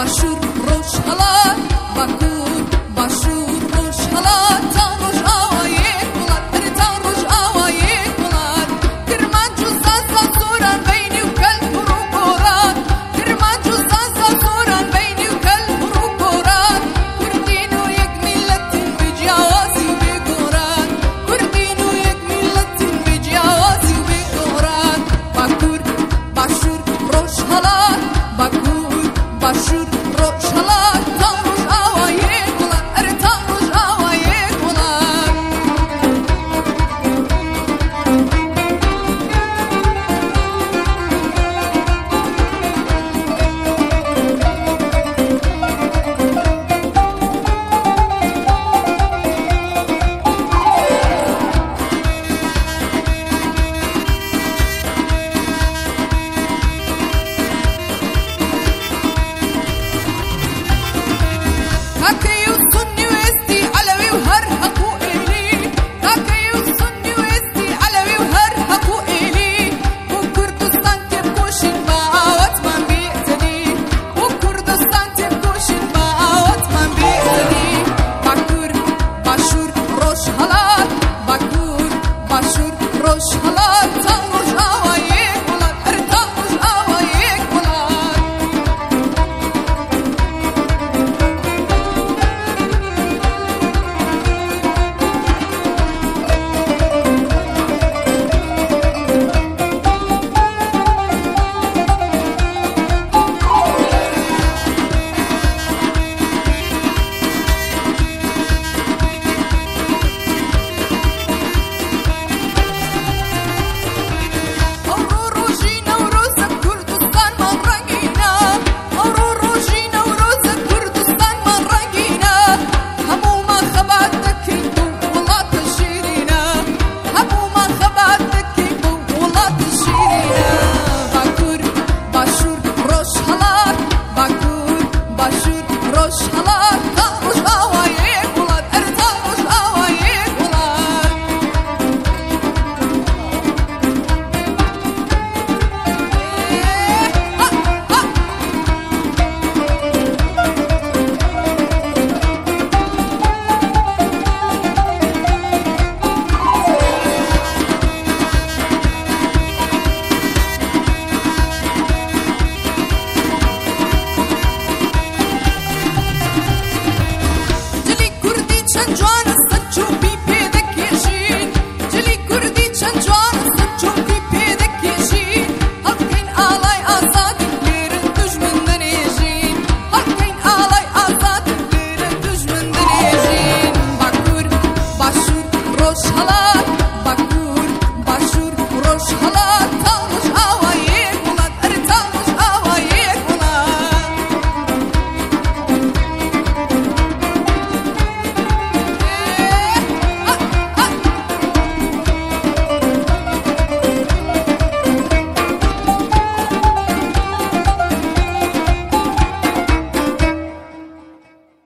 باشور روش هلا باکور باشور روش هلا تا روش آوایه بلاد تا روش آوایه بلاد کرمان جوزا زوران بینی و کل برو کوران کرمان جوزا زوران بینی و کل برو کوران کردین و یک ملت بجیازی و بگوران کردین و یک ملت بجیازی و بگوران باکور باشور روش هلا باکور باشور روش هلا تا روش آوایه بلاد تا روش آوایه بلاد هاكي وسني ويستي علوي وهر هكو إلي هاكي وسني ويستي علوي وهر هكو إلي وكردستان تبكوشن معاوت من بيقتدي وكردستان تبكوشن معاوت من بيقتدي باكور باشور روش هلا باكور باشور روش هلا تا روش آوایه بلاد تا روش آوایه بلاد باشور روش هلا تا روش آوایه